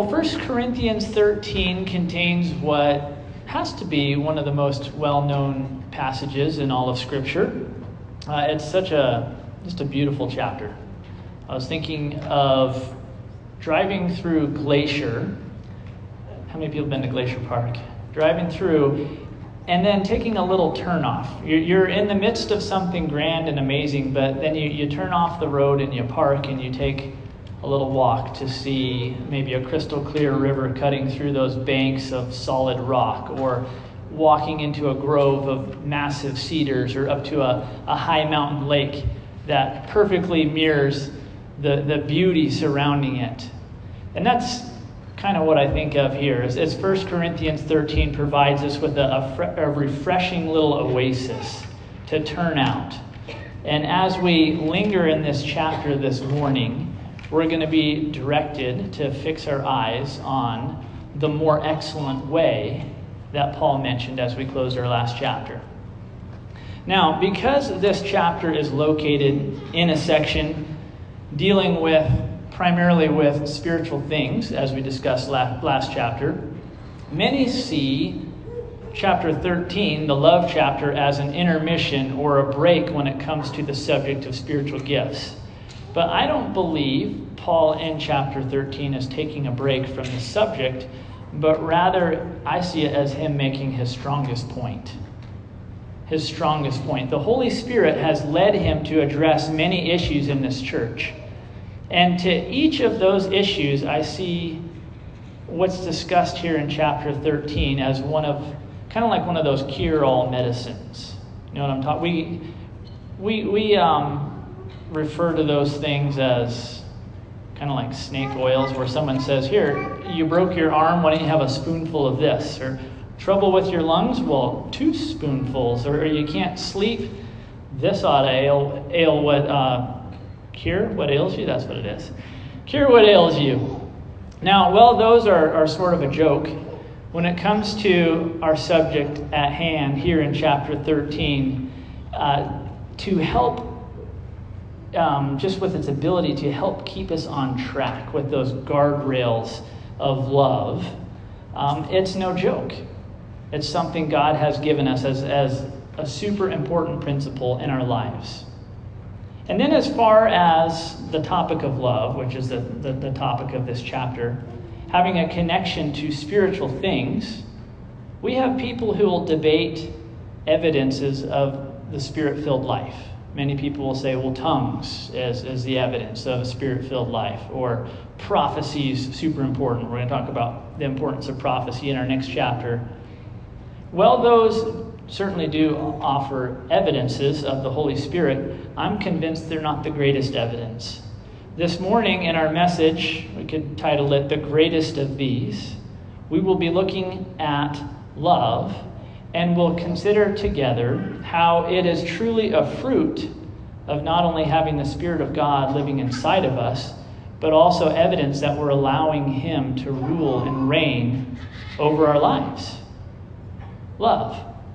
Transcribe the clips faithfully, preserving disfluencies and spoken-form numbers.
Well, First Corinthians thirteen contains what has to be one of the most well-known passages in all of Scripture. Uh, it's such a, just a beautiful chapter. I was thinking of driving through Glacier. How many people have been to Glacier Park? Driving through and then taking a little turn off. You're, you're in the midst of something grand and amazing, but then you, you turn off the road and you park and you take a little walk to see maybe a crystal clear river cutting through those banks of solid rock, or walking into a grove of massive cedars, or up to a, a high mountain lake that perfectly mirrors the, the beauty surrounding it. And that's kind of what I think of here. As, as First Corinthians thirteen provides us with a, a, fre- a refreshing little oasis to turn out. And as we linger in this chapter this morning, we're going to be directed to fix our eyes on the more excellent way that Paul mentioned as we closed our last chapter. Now, because this chapter is located in a section dealing with primarily with spiritual things, as we discussed last, last chapter, many see chapter thirteen, the love chapter, as an intermission or a break when it comes to the subject of spiritual gifts. But I don't believe Paul in chapter thirteen is taking a break from the subject, but rather I see it as him making his strongest point. His strongest point. The Holy Spirit has led him to address many issues in this church. And to each of those issues, I see what's discussed here in chapter thirteen as one of, kind of like one of those cure-all medicines. You know what I'm talking? We, we, we um, refer to those things as kind of like snake oils, where someone says, here, you broke your arm, why don't you have a spoonful of this? Or trouble with your lungs? Well, two spoonfuls. Or, or you can't sleep? This ought to ail, ail what, uh, cure what ails you? That's what it is. Cure what ails you. Now, well, those are, are sort of a joke. When it comes to our subject at hand here in chapter thirteen, uh, to help Um, just with its ability to help keep us on track with those guardrails of love, um, it's no joke. It's something God has given us as, as a super important principle in our lives. And then as far as the topic of love, which is the, the, the topic of this chapter, having a connection to spiritual things, we have people who will debate evidences of the Spirit-filled life. Many people will say, well, tongues is, is the evidence of a Spirit-filled life, or prophecy is super important. We're going to talk about the importance of prophecy in our next chapter. Well, those certainly do offer evidences of the Holy Spirit. I'm convinced they're not the greatest evidence. This morning in our message, we could title it, The Greatest of These. We will be looking at love, and we'll consider together how it is truly a fruit of not only having the Spirit of God living inside of us, but also evidence that we're allowing Him to rule and reign over our lives. Love.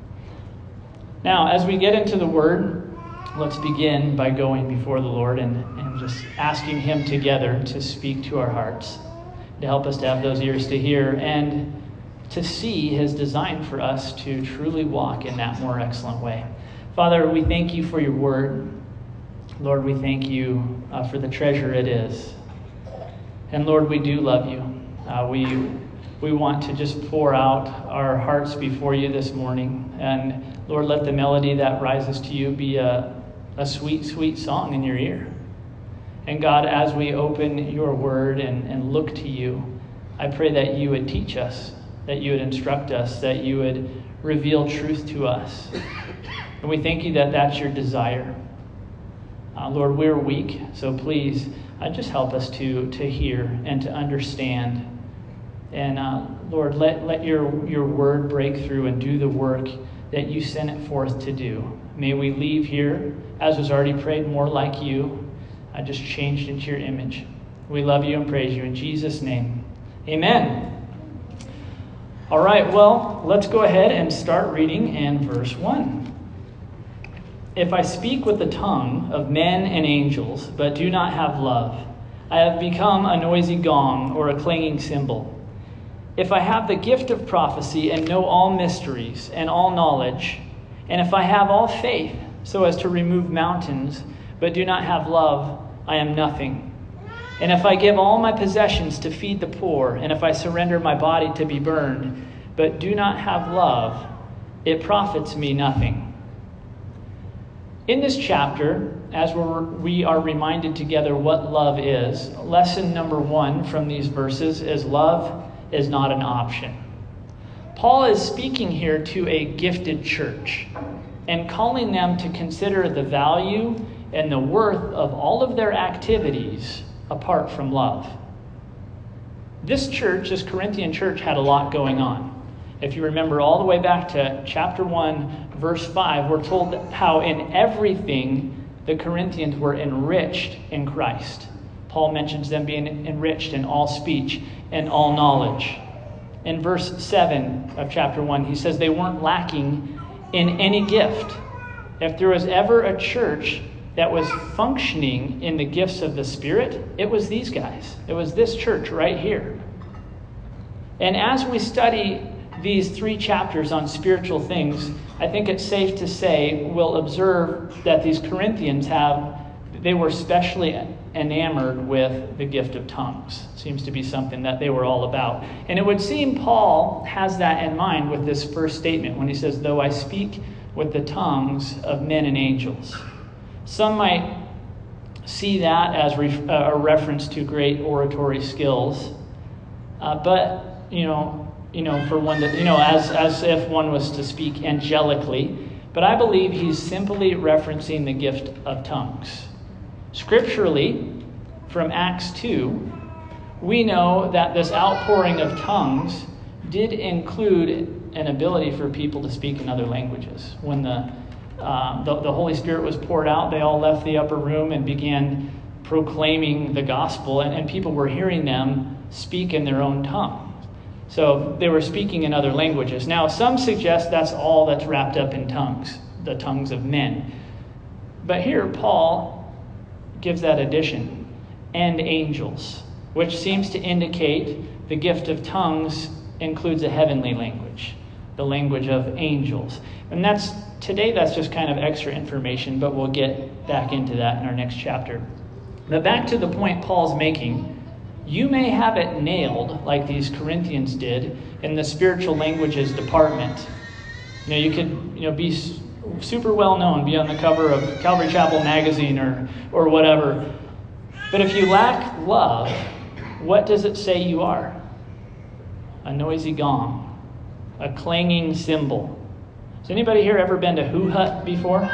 Now, as we get into the Word, let's begin by going before the Lord and, and just asking Him together to speak to our hearts, to help us to have those ears to hear, and to see His design for us to truly walk in that more excellent way. Father, we thank you for your word. Lord, we thank you uh, for the treasure it is. And Lord, we do love you. Uh, we we want to just pour out our hearts before you this morning. And Lord, let the melody that rises to you be a, a sweet, sweet song in your ear. And God, as we open your word and, and look to you, I pray that you would teach us, that you would instruct us, that you would reveal truth to us. And we thank you that that's your desire. Uh, Lord, we're weak, so please uh, just help us to, to hear and to understand. And uh, Lord, let, let your, your word break through and do the work that you sent it forth to do. May we leave here, as was already prayed, more like you, uh, just changed into your image. We love you and praise you in Jesus' name. Amen. All right, well, let's go ahead and start reading in verse one. If I speak with the tongue of men and angels, but do not have love, I have become a noisy gong or a clanging cymbal. If I have the gift of prophecy and know all mysteries and all knowledge, and if I have all faith so as to remove mountains, but do not have love, I am nothing. And if I give all my possessions to feed the poor, and if I surrender my body to be burned, but do not have love, it profits me nothing. In this chapter, as we're, we are reminded together what love is, lesson number one from these verses is love is not an option. Paul is speaking here to a gifted church and calling them to consider the value and the worth of all of their activities apart from love. This church, this Corinthian church, had a lot going on. If you remember all the way back to chapter one, verse five, we're told how in everything the Corinthians were enriched in Christ. Paul mentions them being enriched in all speech and all knowledge. In verse seven of chapter one, he says they weren't lacking in any gift. If there was ever a church that was functioning in the gifts of the Spirit, it was these guys. It was this church right here. And as we study these three chapters on spiritual things, I think it's safe to say we'll observe that these Corinthians have, they were specially enamored with the gift of tongues. Seems to be something that they were all about. And it would seem Paul has that in mind with this first statement when he says, though I speak with the tongues of men and angels. Some might see that as re- uh, a reference to great oratory skills. Uh, but, you know, you know, for one to, you know, as, as if one was to speak angelically. But I believe he's simply referencing the gift of tongues. Scripturally, from Acts two, we know that this outpouring of tongues did include an ability for people to speak in other languages. When the, uh, the, the Holy Spirit was poured out, they all left the upper room and began proclaiming the gospel, and, and people were hearing them speak in their own tongue. So they were speaking in other languages. Now, some suggest that's all that's wrapped up in tongues, the tongues of men. But here, Paul gives that addition, and angels, which seems to indicate the gift of tongues includes a heavenly language, the language of angels. And that's today that's just kind of extra information, but we'll get back into that in our next chapter. But back to the point Paul's making, you may have it nailed like these Corinthians did in the spiritual languages department. You know, you could, you know, be super well known, be on the cover of Calvary Chapel magazine or or whatever. But if you lack love, what does it say you are? A noisy gong, a clanging cymbal. Has anybody here ever been to Who Hut before?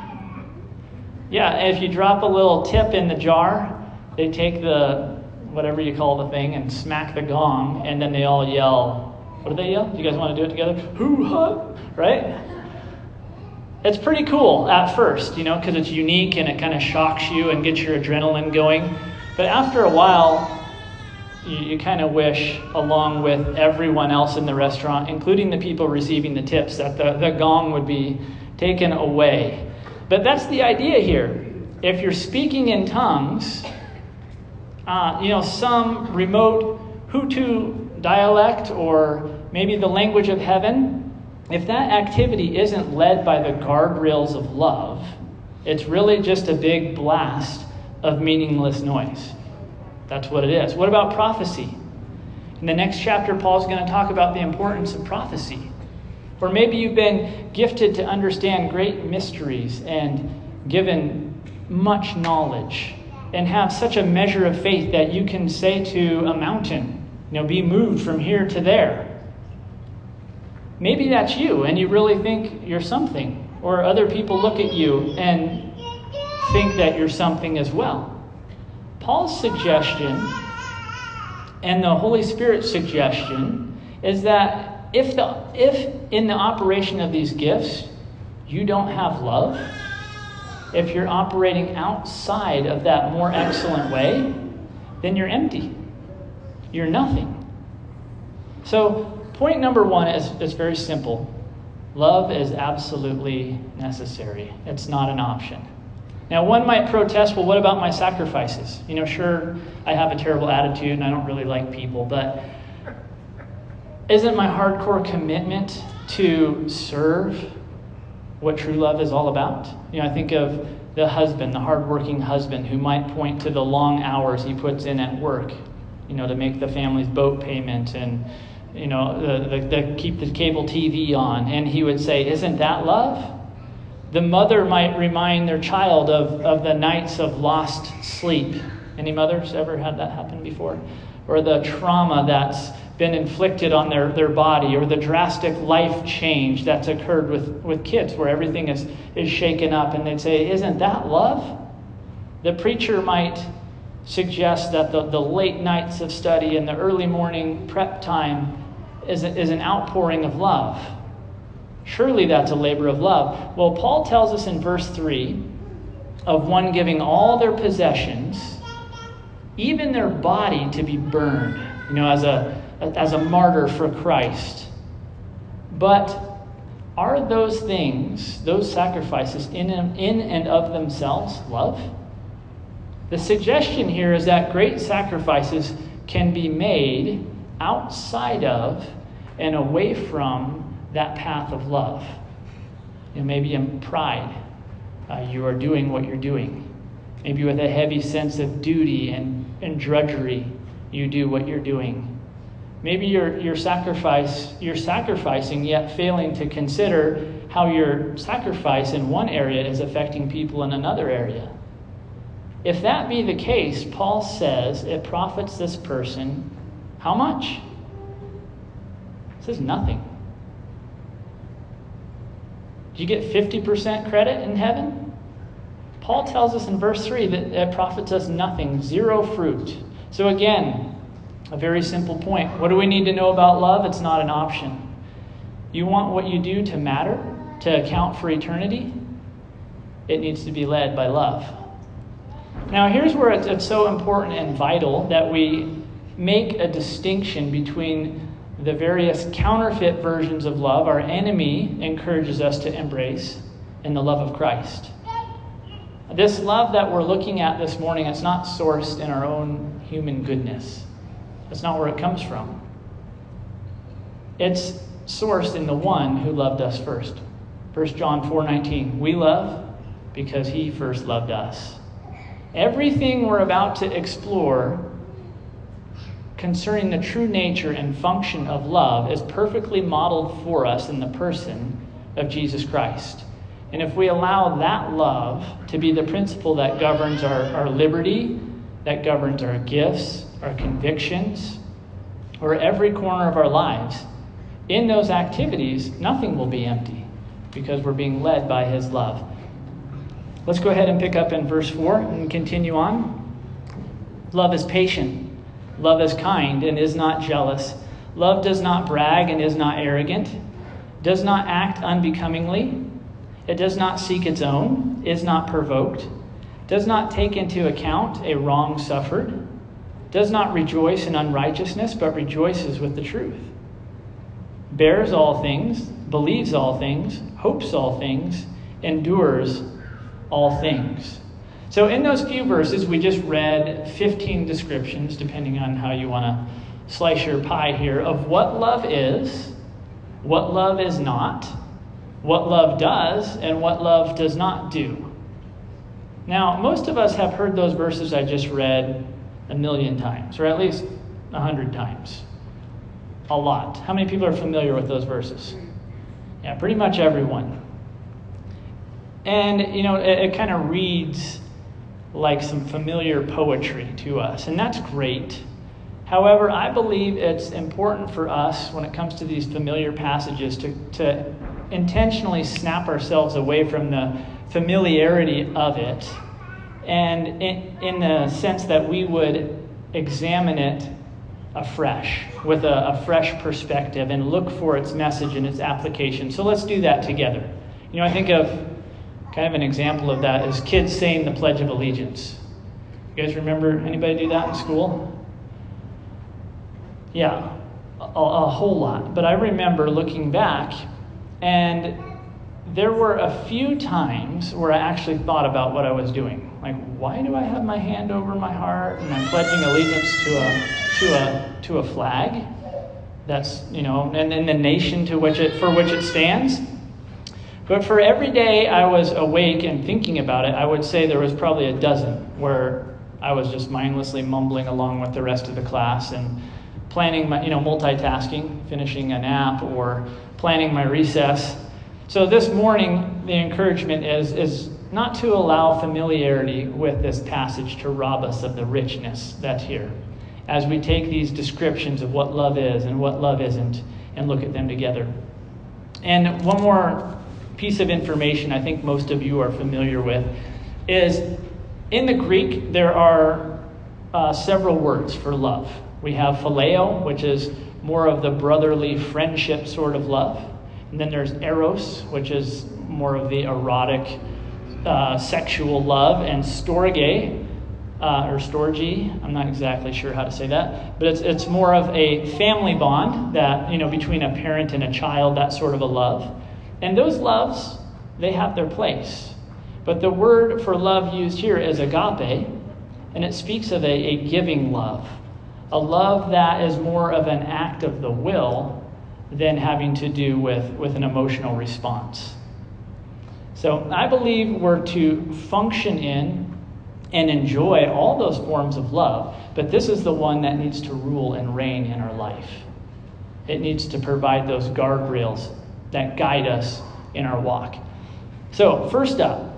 Yeah, if you drop a little tip in the jar, they take the whatever you call the thing and smack the gong, and then they all yell. What do they yell? Do you guys want to do it together? Who Hut, right? It's pretty cool at first, you know, because it's unique and it kind of shocks you and gets your adrenaline going. But after a while, you, you kind of wish, along with everyone else in the restaurant, including the people receiving the tips, that the, the gong would be taken away. But that's the idea here. If you're speaking in tongues, uh, you know, some remote Hutu dialect or maybe the language of heaven, if that activity isn't led by the guardrails of love, it's really just a big blast of meaningless noise. That's what it is. What about prophecy? In the next chapter, Paul's going to talk about the importance of prophecy. Or maybe you've been gifted to understand great mysteries and given much knowledge and have such a measure of faith that you can say to a mountain, you know, be moved from here to there. Maybe that's you and you really think you're something. Or other people look at you and think that you're something as well. Paul's suggestion and the Holy Spirit's suggestion is that if the if in the operation of these gifts you don't have love, if you're operating outside of that more excellent way, then you're empty. You're nothing. So point number one is, is very simple. Love is absolutely necessary. It's not an option. Now, one might protest, well, what about my sacrifices? You know, sure, I have a terrible attitude and I don't really like people, but isn't my hardcore commitment to serve what true love is all about? You know, I think of the husband, the hardworking husband who might point to the long hours he puts in at work, you know, to make the family's boat payment and, you know, the, the, the keep the cable T V on. And he would say, isn't that love? The mother might remind their child of, of the nights of lost sleep. Any mothers ever had that happen before? Or the trauma that's been inflicted on their, their body, or the drastic life change that's occurred with, with kids where everything is, is shaken up, and they'd say, isn't that love? The preacher might suggest that the, the late nights of study and the early morning prep time is, a, is an outpouring of love. Surely that's a labor of love. Well, Paul tells us in verse three of one giving all their possessions, even their body, to be burned, you know, as a as a martyr for Christ. But are those things, those sacrifices in, in and of themselves love? The suggestion here is that great sacrifices can be made outside of and away from that path of love. You know, maybe in pride, uh, you are doing what you're doing. Maybe with a heavy sense of duty and, and drudgery, you do what you're doing. Maybe you're, you're, sacrifice, you're sacrificing, yet failing to consider how your sacrifice in one area is affecting people in another area. If that be the case, Paul says it profits this person how much? He says nothing. Do you get fifty percent credit in heaven? Paul tells us in verse three that it profits us nothing, zero fruit. So again, a very simple point. What do we need to know about love? It's not an option. You want what you do to matter, to account for eternity? It needs to be led by love. Now here's where it's, it's so important and vital that we make a distinction between the various counterfeit versions of love our enemy encourages us to embrace and the love of Christ. This love that we're looking at this morning, it's not sourced in our own human goodness. That's not where it comes from. It's sourced in the one who loved us first. First John four nineteen, we love because he first loved us. Everything we're about to explore concerning the true nature and function of love is perfectly modeled for us in the person of Jesus Christ. And if we allow that love to be the principle that governs our, our liberty, that governs our gifts, our convictions, or every corner of our lives, in those activities, nothing will be empty because we're being led by his love. Let's go ahead and pick up in verse four and continue on. Love is patient. Love is kind and is not jealous. Love does not brag and is not arrogant, does not act unbecomingly. It does not seek its own, is not provoked, does not take into account a wrong suffered, does not rejoice in unrighteousness, but rejoices with the truth, bears all things, believes all things, hopes all things, endures all things. So in those few verses, we just read fifteen descriptions, depending on how you want to slice your pie here, of what love is, what love is not, what love does, and what love does not do. Now, most of us have heard those verses I just read a million times, or at least a hundred times. A lot. How many people are familiar with those verses? Yeah, pretty much everyone. And, you know, it, it kind of reads like some familiar poetry to us, and that's great. However, I believe it's important for us when it comes to these familiar passages to, to intentionally snap ourselves away from the familiarity of it, and in, in the sense that we would examine it afresh, with a, a fresh perspective, and look for its message and its application. So let's do that together. You know, I think of kind of an example of that is kids saying the Pledge of Allegiance. You guys remember anybody do that in school? Yeah, a, a whole lot. But I remember looking back, and there were a few times where I actually thought about what I was doing. Like, why do I have my hand over my heart and I'm pledging allegiance to a to a to a flag? That's, you know, and, and the nation to which it for which it stands. But for every day I was awake and thinking about it, I would say there was probably a dozen where I was just mindlessly mumbling along with the rest of the class and planning my, you know, multitasking, finishing a nap or planning my recess. So this morning, the encouragement is, is not to allow familiarity with this passage to rob us of the richness that's here, as we take these descriptions of what love is and what love isn't and look at them together. And one more piece of information I think most of you are familiar with is in the Greek, there are uh, several words for love. We have phileo, which is more of the brotherly friendship sort of love. And then there's eros, which is more of the erotic uh, sexual love. And storge, uh, or storge, I'm not exactly sure how to say that. But it's it's more of a family bond that, you know, between a parent and a child, that sort of a love. And those loves, they have their place. But the word for love used here is agape, and it speaks of a, a giving love. A love that is more of an act of the will than having to do with, with an emotional response. So I believe we're to function in and enjoy all those forms of love, but this is the one that needs to rule and reign in our life. It needs to provide those guardrails that guide us in our walk. So first up,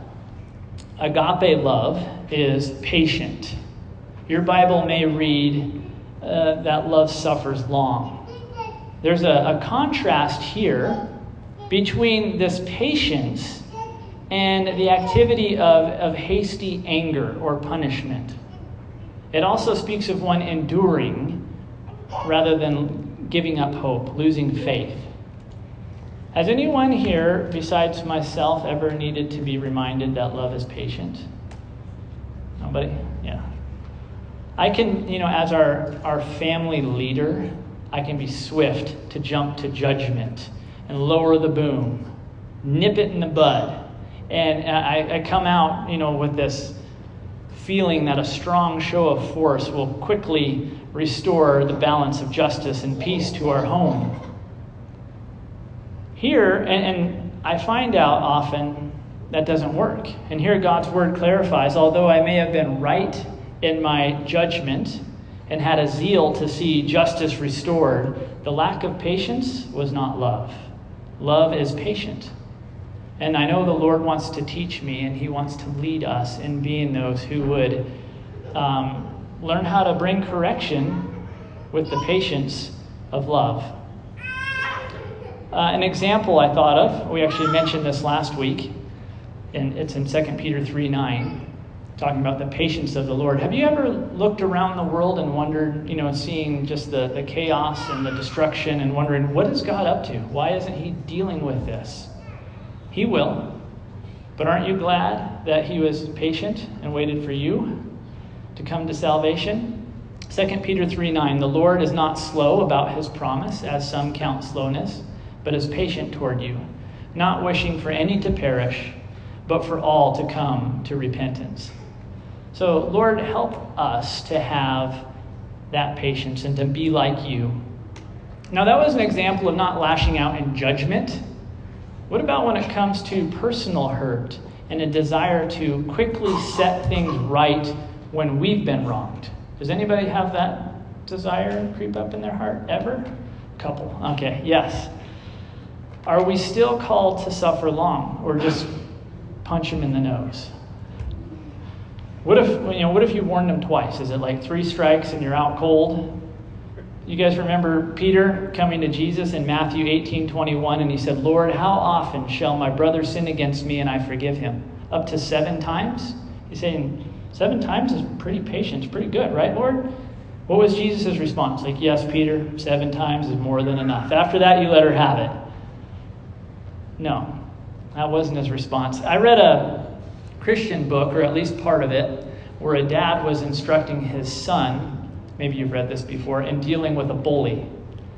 agape love is patient. Your Bible may read uh, that love suffers long. There's a, a contrast here between this patience and the activity of, of hasty anger or punishment. It also speaks of one enduring rather than giving up hope, losing faith. Has anyone here, besides myself, ever needed to be reminded that love is patient? Nobody? Yeah. I can, you know, as our, our family leader, I can be swift to jump to judgment and lower the boom, nip it in the bud. And I, I come out, you know, with this feeling that a strong show of force will quickly restore the balance of justice and peace to our home. Here, and, and I find out often that doesn't work. And here God's word clarifies, although I may have been right in my judgment and had a zeal to see justice restored, the lack of patience was not love. Love is patient. And I know the Lord wants to teach me, and he wants to lead us in being those who would um, learn how to bring correction with the patience of love. Uh, an example I thought of, we actually mentioned this last week, and it's in Second Peter three nine. Talking about the patience of the Lord. Have you ever looked around the world and wondered, you know, seeing just the, the chaos and the destruction and wondering, what is God up to? Why isn't he dealing with this? He will. But aren't you glad that he was patient and waited for you to come to salvation? Second Peter three nine, the Lord is not slow about his promise, as some count slowness, but is patient toward you, not wishing for any to perish, but for all to come to repentance. So, Lord, help us to have that patience and to be like you. Now, that was an example of not lashing out in judgment. What about when it comes to personal hurt and a desire to quickly set things right when we've been wronged? Does anybody have that desire creep up in their heart ever? Couple. Okay, yes. Are we still called to suffer long, or just punch him in the nose? What if, you know, what if you warned them twice? Is it like three strikes and you're out cold? You guys remember Peter coming to Jesus in Matthew eighteen twenty-one, and he said, Lord, how often shall my brother sin against me and I forgive him? Up to seven times? He's saying, seven times is pretty patient. It's pretty good, right, Lord? What was Jesus' response? Like, yes, Peter, seven times is more than enough. After that, you let her have it. No, that wasn't his response. I read a Christian book, or at least part of it, where a dad was instructing his son, maybe you've read this before, in dealing with a bully.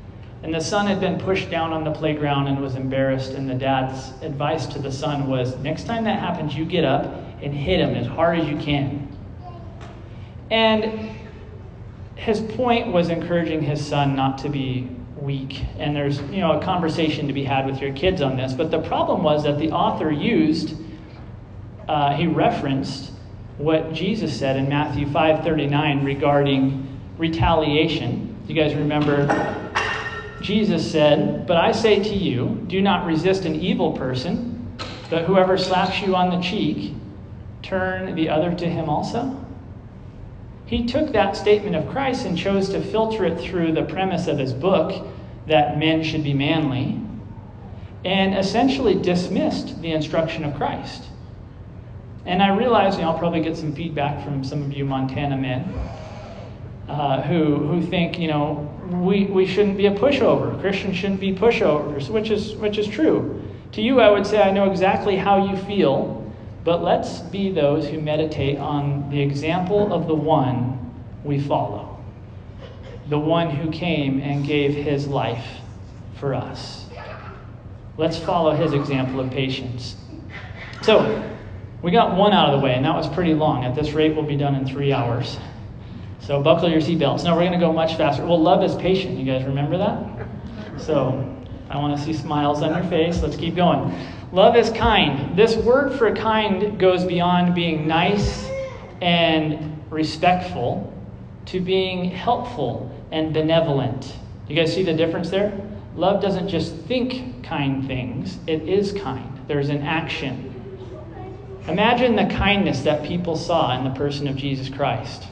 And the son had been pushed down on the playground and was embarrassed, and the dad's advice to the son was, next time that happens, you get up and hit him as hard as you can. And his point was encouraging his son not to be weak. And there's, you know, a conversation to be had with your kids on this. But the problem was that the author used, uh, he referenced what Jesus said in Matthew five thirty-nine regarding retaliation. You guys remember? Jesus said, "But I say to you, do not resist an evil person, but whoever slaps you on the cheek, turn the other to him also." He took that statement of Christ and chose to filter it through the premise of his book, that men should be manly, and essentially dismissed the instruction of Christ. And I realize, you know, I'll probably get some feedback from some of you Montana men uh, who who think, you know, we, we shouldn't be a pushover. Christians shouldn't be pushovers, which is which is true. To you, I would say I know exactly how you feel, but let's be those who meditate on the example of the one we follow, the one who came and gave his life for us. Let's follow his example of patience. So, we got one out of the way, and that was pretty long. At this rate, we'll be done in three hours. So buckle your seatbelts. Now we're going to go much faster. Well, love is patient. You guys remember that? So I want to see smiles on your face. Let's keep going. Love is kind. This word for kind goes beyond being nice and respectful to being helpful and benevolent. You guys see the difference there? Love doesn't just think kind things. It is kind. There's an action. Imagine the kindness that people saw in the person of Jesus Christ.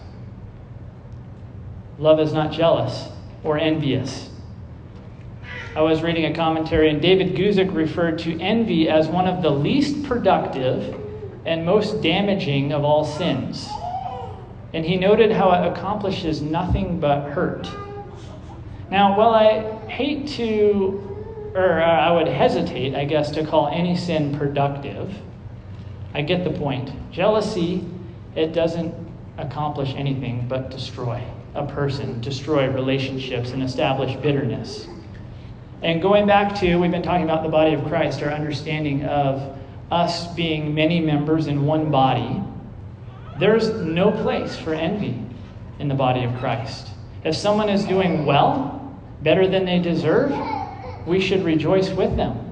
Love is not jealous or envious. I was reading a commentary, and David Guzik referred to envy as one of the least productive and most damaging of all sins. And he noted how it accomplishes nothing but hurt. Now, while I hate to, or I would hesitate, I guess, to call any sin productive, I get the point. Jealousy, it doesn't accomplish anything but destroy a person, destroy relationships, and establish bitterness. And going back to, we've been talking about the body of Christ, our understanding of us being many members in one body, there's no place for envy in the body of Christ. If someone is doing well, better than they deserve, we should rejoice with them.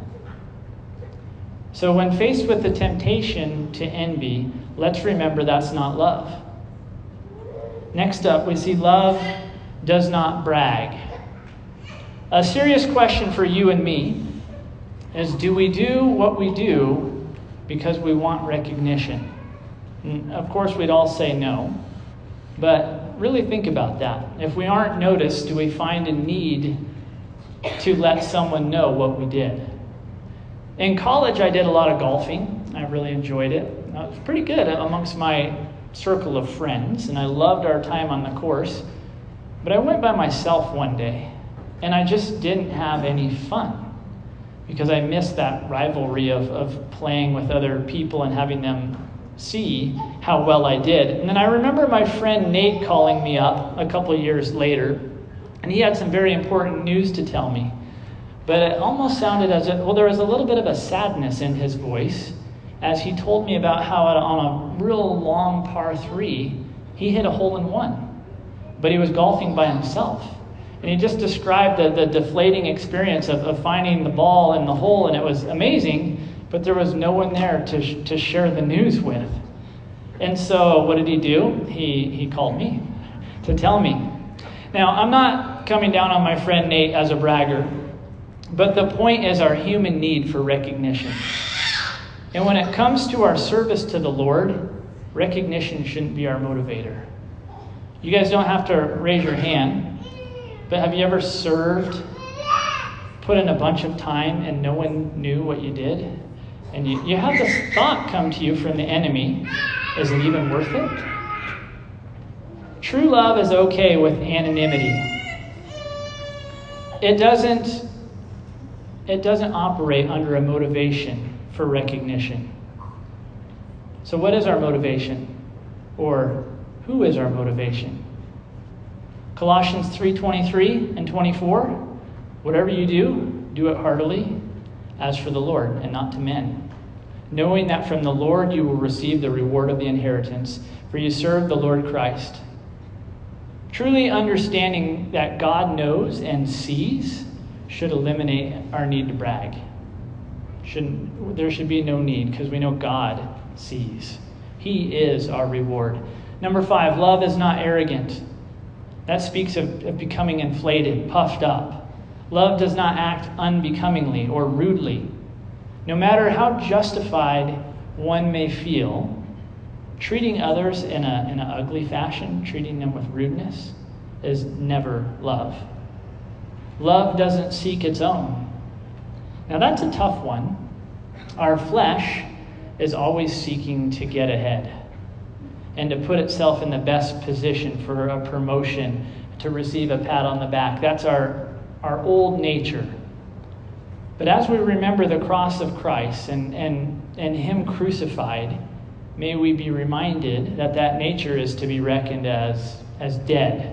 So when faced with the temptation to envy, let's remember that's not love. Next up, we see love does not brag. A serious question for you and me is, do we do what we do because we want recognition? And of course, we'd all say no. But really think about that. If we aren't noticed, do we find a need to let someone know what we did? In college, I did a lot of golfing. I really enjoyed it. It was pretty good amongst my circle of friends, and I loved our time on the course. But I went by myself one day, and I just didn't have any fun because I missed that rivalry of, of playing with other people and having them see how well I did. And then I remember my friend Nate calling me up a couple of years later, and he had some very important news to tell me. But it almost sounded as if, well, there was a little bit of a sadness in his voice as he told me about how on a real long par three, he hit a hole in one. But he was golfing by himself. And he just described the, the deflating experience of, of finding the ball in the hole, and it was amazing, but there was no one there to, sh- to share the news with. And so what did he do? He, he called me to tell me. Now, I'm not coming down on my friend Nate as a bragger, but the point is our human need for recognition. And when it comes to our service to the Lord, recognition shouldn't be our motivator. You guys don't have to raise your hand, but have you ever served, put in a bunch of time, and no one knew what you did? And you, you have this thought come to you from the enemy, is it even worth it? True love is okay with anonymity. It doesn't, it doesn't operate under a motivation for recognition. So what is our motivation? Or who is our motivation? Colossians three twenty-three and twenty-four. Whatever you do, do it heartily, as for the Lord, and not to men, knowing that from the Lord you will receive the reward of the inheritance, for you serve the Lord Christ. Truly understanding that God knows and sees should eliminate our need to brag. Shouldn't, there should be no need, because we know God sees. He is our reward. Number five, love is not arrogant. That speaks of, of becoming inflated, puffed up. Love does not act unbecomingly or rudely. No matter how justified one may feel, treating others in a, in an ugly fashion, treating them with rudeness, is never love. Love doesn't seek its own. Now that's a tough one. Our flesh is always seeking to get ahead and to put itself in the best position for a promotion, to receive a pat on the back. That's our our old nature. But as we remember the cross of Christ and, and, and Him crucified, may we be reminded that that nature is to be reckoned as, as dead.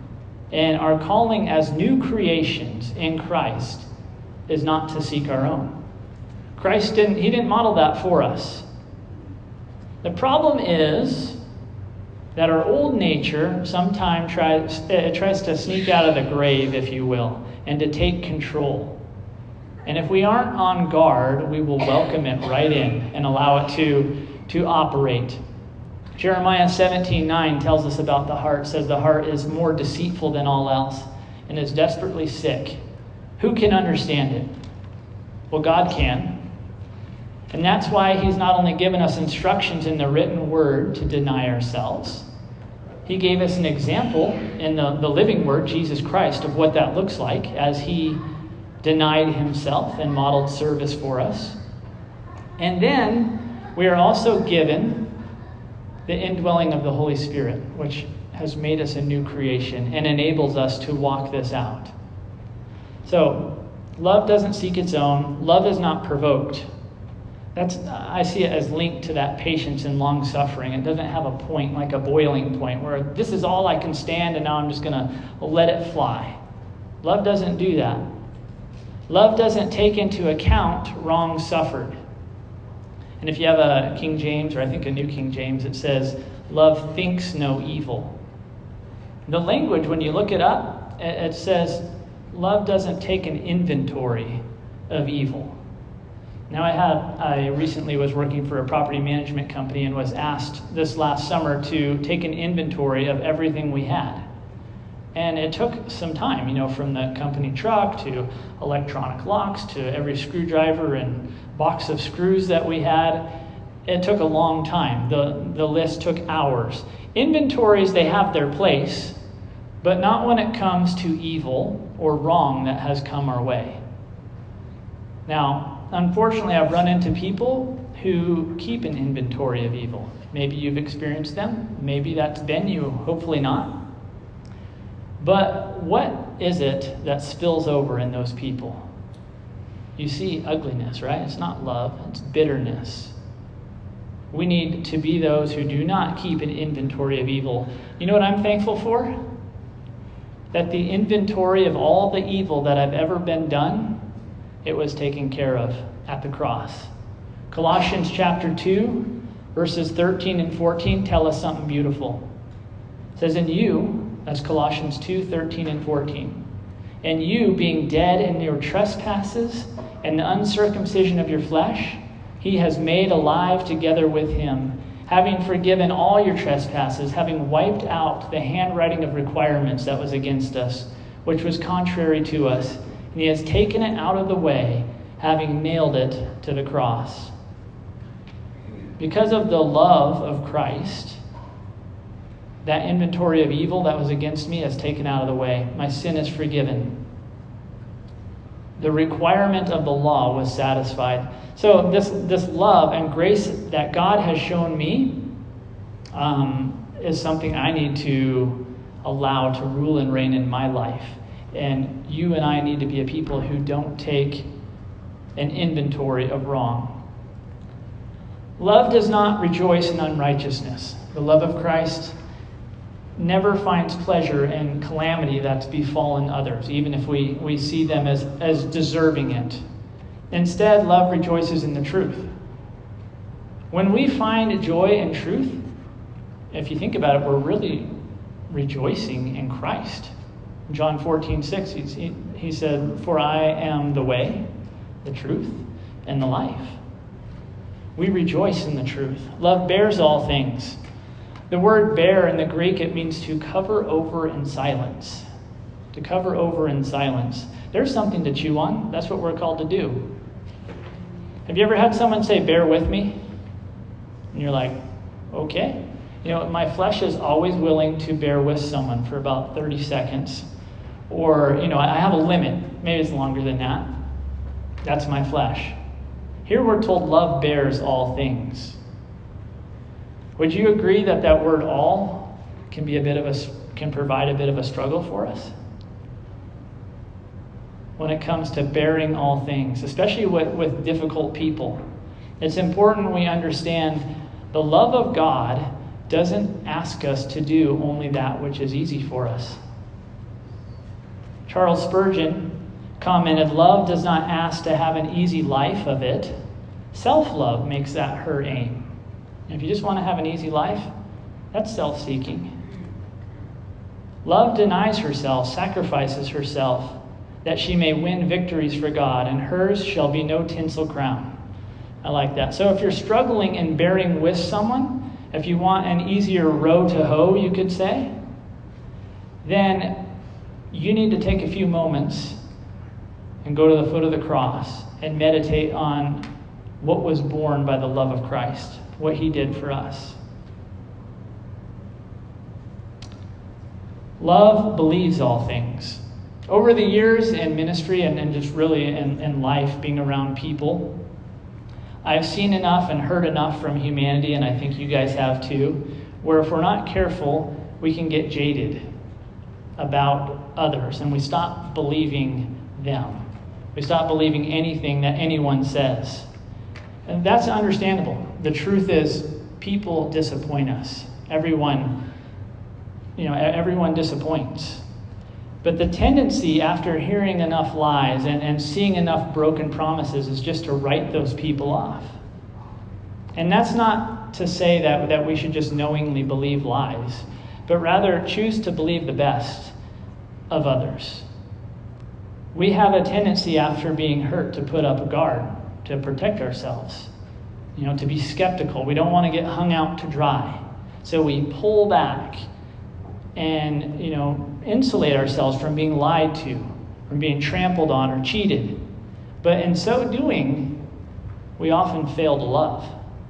And our calling as new creations in Christ is not to seek our own. Christ didn't, He didn't model that for us. The problem is that our old nature sometimes tries, it tries to sneak out of the grave, if you will, and to take control. And if we aren't on guard, we will welcome it right in and allow it to, to operate. Jeremiah seventeen nine tells us about the heart. It says the heart is more deceitful than all else and is desperately sick. Who can understand it? Well, God can. And that's why He's not only given us instructions in the written word to deny ourselves. He gave us an example in the, the living word, Jesus Christ, of what that looks like as He denied Himself and modeled service for us. And then we are also given the indwelling of the Holy Spirit, which has made us a new creation and enables us to walk this out. So, love doesn't seek its own. Love is not provoked. That's, I see it as linked to that patience and long suffering. It doesn't have a point, like a boiling point, where this is all I can stand and now I'm just going to let it fly. Love doesn't do that. Love doesn't take into account wrong suffered. And if you have a King James, or I think a New King James, it says, love thinks no evil. The language, when you look it up, it says, love doesn't take an inventory of evil. Now, I had I recently was working for a property management company and was asked this last summer to take an inventory of everything we had. And it took some time, you know, from the company truck to electronic locks to every screwdriver and box of screws that we had. It took a long time. The, the list took hours. Inventories, they have their place, but not when it comes to evil or wrong that has come our way. Now, unfortunately, I've run into people who keep an inventory of evil. Maybe you've experienced them. Maybe that's been you. Hopefully not. But what is it that spills over in those people? You see ugliness, right? It's not love. It's bitterness. We need to be those who do not keep an inventory of evil. You know what I'm thankful for? That the inventory of all the evil that I've ever been done, it was taken care of at the cross. Colossians chapter two, verses thirteen and fourteen tell us something beautiful. It says, in you, that's Colossians two, thirteen and fourteen, and you being dead in your trespasses and the uncircumcision of your flesh, He has made alive together with Him, having forgiven all your trespasses, having wiped out the handwriting of requirements that was against us, which was contrary to us. And He has taken it out of the way, having nailed it to the cross. Because of the love of Christ, that inventory of evil that was against me is taken out of the way. My sin is forgiven. The requirement of the law was satisfied. So this, this love and grace that God has shown me um, is something I need to allow to rule and reign in my life. And you and I need to be a people who don't take an inventory of wrong. Love does not rejoice in unrighteousness. The love of Christ never finds pleasure in calamity that's befallen others, even if we, we see them as, as deserving it. Instead, love rejoices in the truth. When we find joy in truth, if you think about it, we're really rejoicing in Christ. John fourteen six, he, he said, "For I am the way, the truth, and the life." We rejoice in the truth. Love bears all things. The word bear in the Greek, it means to cover over in silence. To cover over in silence. There's something to chew on. That's what we're called to do. Have you ever had someone say, "Bear with me"? And you're like, okay. You know, my flesh is always willing to bear with someone for about thirty seconds. Or, you know, I have a limit. Maybe it's longer than that. That's my flesh. Here we're told love bears all things. Would you agree that that word "all" can be a bit of a can provide a bit of a struggle for us when it comes to bearing all things, especially with, with difficult people? It's important we understand the love of God doesn't ask us to do only that which is easy for us. Charles Spurgeon commented, "Love does not ask to have an easy life of it. Self-love makes that her aim." And if you just want to have an easy life, that's self-seeking. Love denies herself, sacrifices herself, that she may win victories for God, and hers shall be no tinsel crown. I like that. So if you're struggling in bearing with someone, if you want an easier row to hoe, you could say, then you need to take a few moments and go to the foot of the cross and meditate on what was born by the love of Christ, what he did for us. Love believes all things. Over the years in ministry and, and just really in, in life, being around people, I've seen enough and heard enough from humanity, and I think you guys have too, where if we're not careful, we can get jaded about others, and we stop believing them. We stop believing anything that anyone says. And that's understandable. The truth is, people disappoint us. Everyone, you know, everyone disappoints. But the tendency after hearing enough lies and, and seeing enough broken promises is just to write those people off. And that's not to say that, that we should just knowingly believe lies, but rather choose to believe the best of others. We have a tendency after being hurt to put up a guard, to protect ourselves, you know, to be skeptical. We don't want to get hung out to dry. So we pull back and, you know, insulate ourselves from being lied to, from being trampled on or cheated. But in so doing, we often fail to love.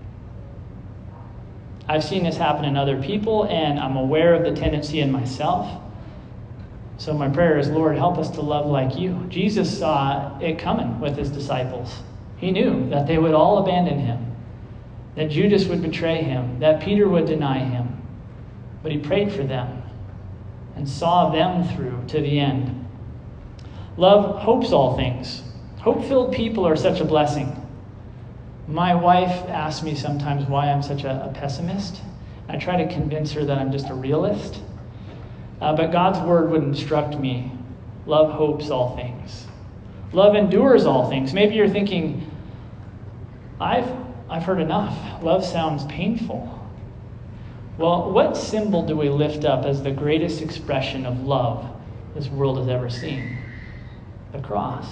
I've seen this happen in other people, and I'm aware of the tendency in myself. So my prayer is, Lord, help us to love like you. Jesus saw it coming with his disciples. He knew that they would all abandon him, that Judas would betray him, that Peter would deny him. But he prayed for them and saw them through to the end. Love hopes all things. Hope-filled people are such a blessing. My wife asks me sometimes why I'm such a, a pessimist. I try to convince her that I'm just a realist. Uh, but God's word would instruct me, love hopes all things. Love endures all things. Maybe you're thinking, I've, I've heard enough. Love sounds painful. Well, what symbol do we lift up as the greatest expression of love this world has ever seen? The cross.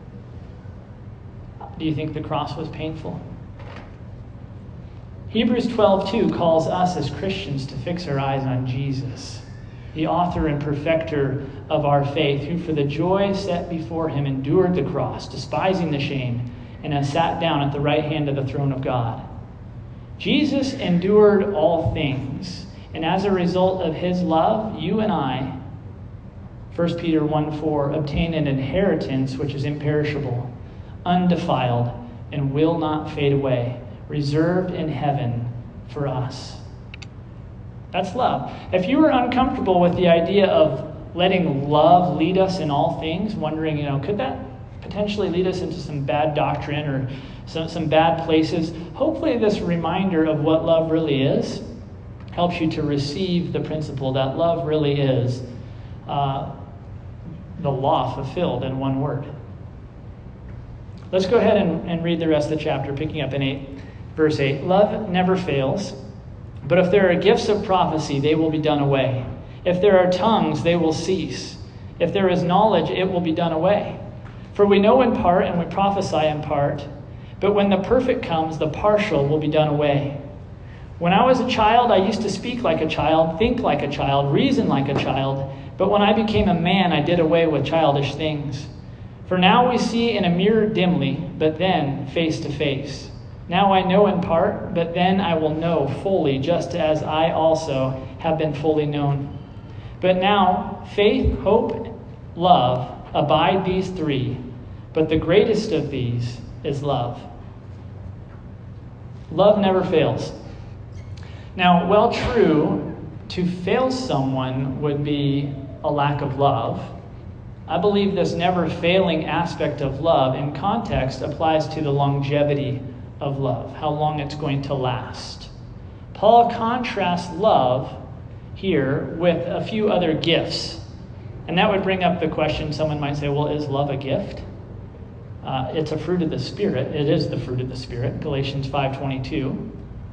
Do you think the cross was painful? Hebrews twelve two calls us as Christians to fix our eyes on Jesus, the author and perfecter of our faith, who for the joy set before him endured the cross, despising the shame, and has sat down at the right hand of the throne of God. Jesus endured all things, and as a result of his love, you and I, First Peter one four, obtain an inheritance which is imperishable, undefiled, and will not fade away, reserved in heaven for us. That's love. If you were uncomfortable with the idea of letting love lead us in all things, wondering, you know, could that potentially lead us into some bad doctrine or some, some bad places, hopefully this reminder of what love really is helps you to receive the principle that love really is uh, the law fulfilled in one word. Let's go ahead and, and read the rest of the chapter, picking up in eight, verse eight. Love never fails, but if there are gifts of prophecy, they will be done away. If there are tongues, they will cease. If there is knowledge, it will be done away. For we know in part and we prophesy in part, but when the perfect comes, the partial will be done away. When I was a child, I used to speak like a child, think like a child, reason like a child. But when I became a man, I did away with childish things. For now we see in a mirror dimly, but then face to face. Now I know in part, but then I will know fully, just as I also have been fully known. But now faith, hope, love, abide these three, but the greatest of these is love. Love never fails. Now, while true, to fail someone would be a lack of love, I believe this never failing aspect of love in context applies to the longevity of love, how long it's going to last. Paul contrasts love here with a few other gifts. And that would bring up the question, someone might say, well, is love a gift? Uh, it's a fruit of the Spirit. It is the fruit of the Spirit, Galatians five twenty-two.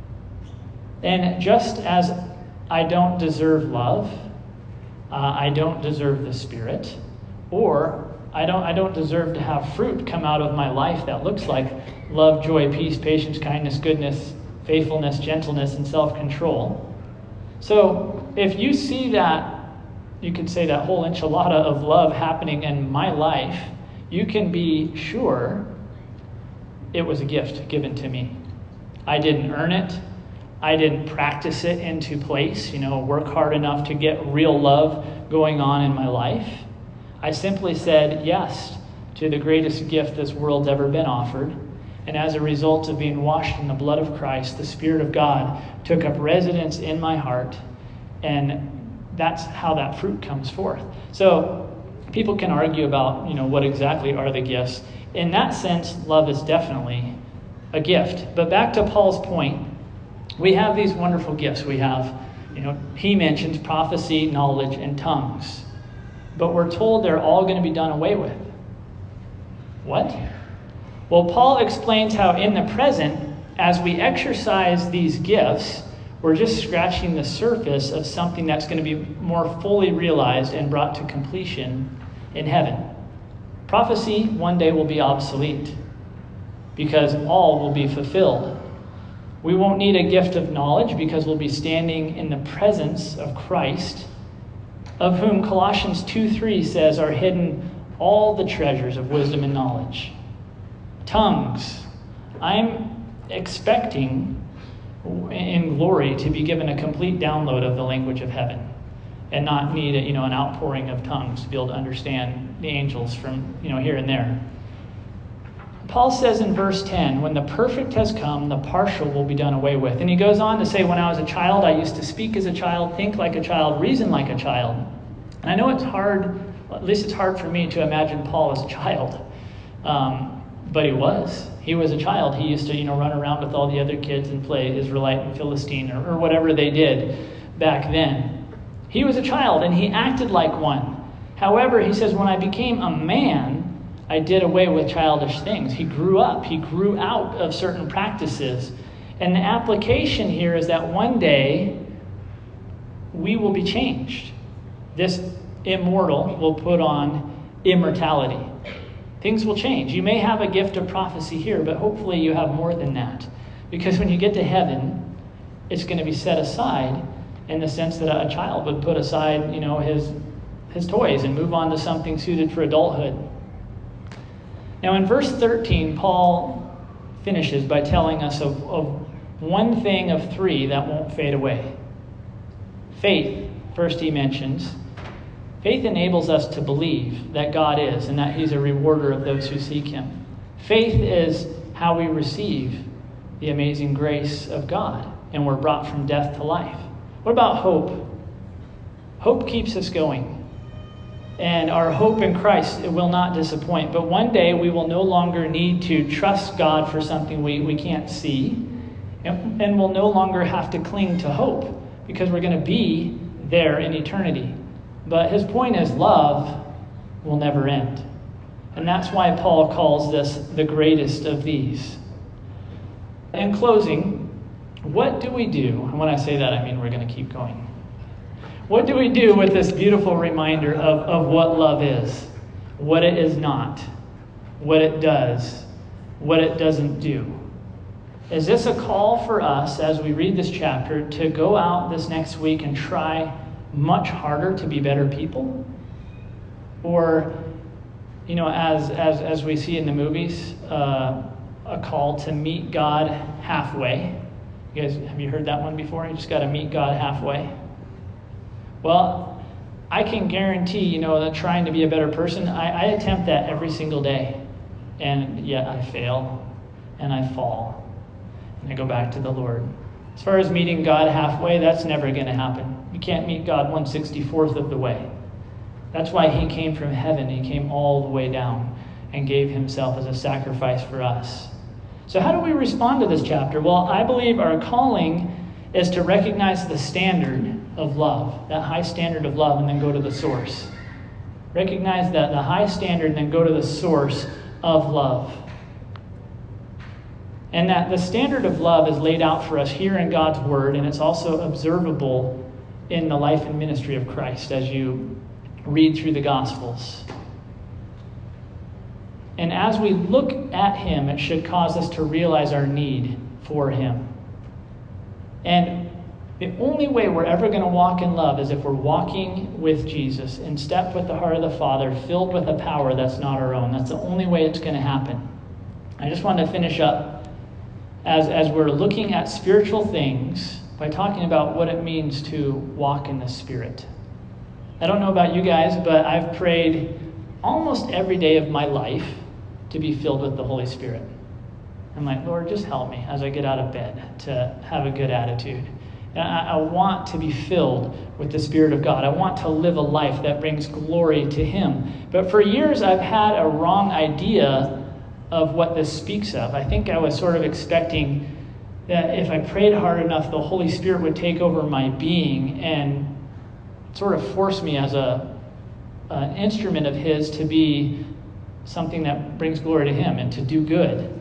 And just as I don't deserve love, uh, I don't deserve the Spirit, or I don't, I don't deserve to have fruit come out of my life that looks like love, joy, peace, patience, kindness, goodness, faithfulness, gentleness, and self-control. So if you see that, you could say that whole enchilada of love happening in my life, you can be sure it was a gift given to me. I didn't earn it. I didn't practice it into place, you know, work hard enough to get real love going on in my life. I simply said yes to the greatest gift this world's ever been offered. And as a result of being washed in the blood of Christ, the Spirit of God took up residence in my heart. And that's how that fruit comes forth. So people can argue about, you know, what exactly are the gifts. In that sense, love is definitely a gift. But back to Paul's point, we have these wonderful gifts. We have, you know, he mentions prophecy, knowledge, and tongues. But we're told they're all going to be done away with. What? Well, Paul explains how in the present, as we exercise these gifts, we're just scratching the surface of something that's going to be more fully realized and brought to completion in heaven. Prophecy one day will be obsolete because all will be fulfilled. We won't need a gift of knowledge because we'll be standing in the presence of Christ, of whom Colossians two three says are hidden all the treasures of wisdom and knowledge. Tongues. I'm expecting in glory to be given a complete download of the language of heaven and not need a, you know, an outpouring of tongues to be able to understand the angels from, you know, here and there. Paul says in verse ten, when the perfect has come, the partial will be done away with. And he goes on to say, when I was a child, I used to speak as a child, think like a child, reason like a child. And I know it's hard, at least it's hard for me to imagine Paul as a child. Um, but he was. He was a child. He used to, you know, run around with all the other kids and play Israelite and Philistine or, or whatever they did back then. He was a child and he acted like one. However, he says, when I became a man, I did away with childish things. He grew up. He grew out of certain practices. And the application here is that one day we will be changed. This immortal will put on immortality. Things will change. You may have a gift of prophecy here, but hopefully you have more than that. Because when you get to heaven, it's going to be set aside in the sense that a child would put aside, you know, his, his toys and move on to something suited for adulthood. Now in verse thirteen, Paul finishes by telling us of, of one thing of three that won't fade away. Faith, first he mentions. Faith enables us to believe that God is and that he's a rewarder of those who seek him. Faith is how we receive the amazing grace of God and we're brought from death to life. What about hope? Hope keeps us going. And our hope in Christ, it will not disappoint. But one day we will no longer need to trust God for something we, we can't see. And, and we'll no longer have to cling to hope because we're going to be there in eternity. But his point is love will never end. And that's why Paul calls this the greatest of these. In closing, what do we do? And when I say that, I mean we're going to keep going. What do we do with this beautiful reminder of, of what love is, what it is not, what it does, what it doesn't do? Is this a call for us as we read this chapter to go out this next week and try much harder to be better people? Or, you know, as as as we see in the movies, uh, a call to meet God halfway. You guys, have you heard that one before? You just got to meet God halfway. Well, I can guarantee, you know, that trying to be a better person, I, I attempt that every single day. And yet I fail, and I fall, and I go back to the Lord. As far as meeting God halfway, that's never going to happen. You can't meet God one sixty-fourth of the way. That's why he came from heaven. He came all the way down and gave himself as a sacrifice for us. So how do we respond to this chapter? Well, I believe our calling is to recognize the standard of love, that high standard of love, and then go to the source. Recognize that the high standard and then go to the source of love. And that the standard of love is laid out for us here in God's Word, and it's also observable in the life and ministry of Christ as you read through the Gospels. And as we look at him, it should cause us to realize our need for him. And the only way we're ever going to walk in love is if we're walking with Jesus, in step with the heart of the Father, filled with a power that's not our own. That's the only way it's going to happen. I just wanted to finish up as, as we're looking at spiritual things by talking about what it means to walk in the Spirit. I don't know about you guys, but I've prayed almost every day of my life to be filled with the Holy Spirit. I'm like, Lord, just help me as I get out of bed to have a good attitude. And I, I want to be filled with the Spirit of God. I want to live a life that brings glory to him. But for years, I've had a wrong idea of what this speaks of. I think I was sort of expecting that if I prayed hard enough, the Holy Spirit would take over my being and sort of force me as a an instrument of his to be something that brings glory to him and to do good.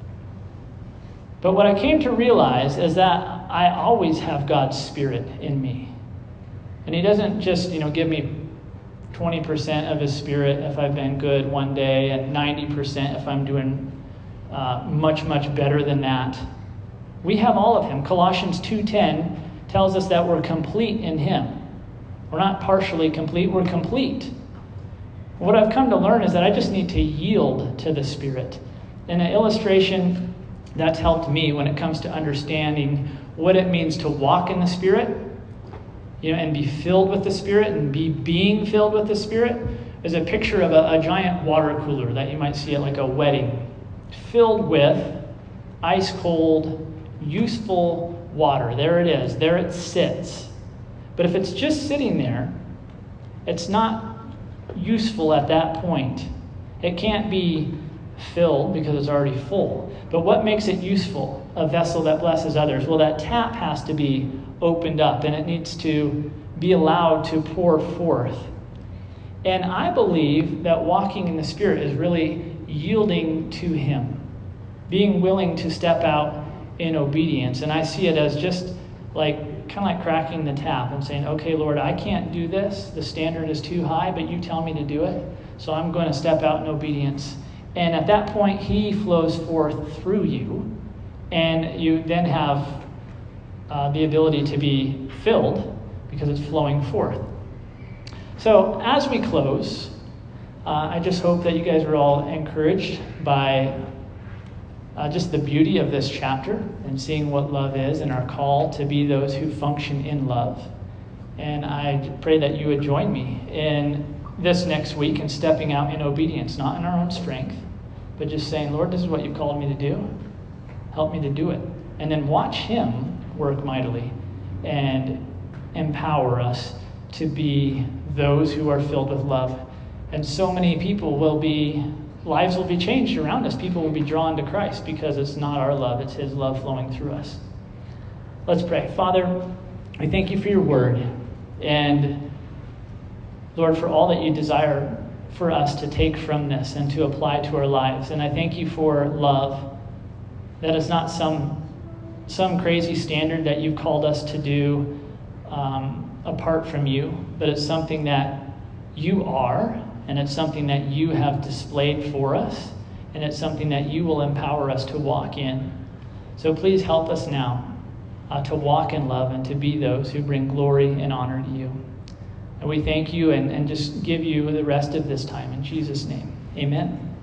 But what I came to realize is that I always have God's Spirit in me. And he doesn't just, you know, give me twenty percent of his Spirit if I've been good one day and ninety percent if I'm doing uh, much, much better than that. We have all of him. Colossians two ten tells us that we're complete in him. We're not partially complete, we're complete. What I've come to learn is that I just need to yield to the Spirit. And an illustration that's helped me when it comes to understanding what it means to walk in the Spirit, you know, and be filled with the Spirit and be being filled with the Spirit is a picture of a, a giant water cooler that you might see at like a wedding, filled with ice cold, useful water. There it is. There it sits. But if it's just sitting there, it's not useful at that point. It can't be filled because it's already full. But what makes it useful? A vessel that blesses others. Well, that tap has to be opened up and it needs to be allowed to pour forth. And I believe that walking in the Spirit is really yielding to him, being willing to step out in obedience. And I see it as just like kind of like cracking the tap and saying, okay, Lord, I can't do this. The standard is too high, but you tell me to do it. So I'm going to step out in obedience. And at that point, he flows forth through you. And you then have uh, the ability to be filled because it's flowing forth. So as we close, uh, I just hope that you guys are all encouraged by Uh, just the beauty of this chapter and seeing what love is and our call to be those who function in love. And I pray that you would join me in this next week in stepping out in obedience, not in our own strength, but just saying, Lord, this is what you've called me to do. Help me to do it. And then watch him work mightily and empower us to be those who are filled with love. And so many people will be Lives will be changed around us. People will be drawn to Christ because it's not our love, it's his love flowing through us. Let's pray. Father, We thank you for your word. And Lord, for all that you desire for us to take from this and to apply to our lives. And I thank you for love. That is not some, some crazy standard that you've called us to do um, apart from you, but it's something that you are, and it's something that you have displayed for us, and it's something that you will empower us to walk in. So please help us now uh, to walk in love and to be those who bring glory and honor to you. And we thank you and, and just give you the rest of this time. In Jesus' name, amen.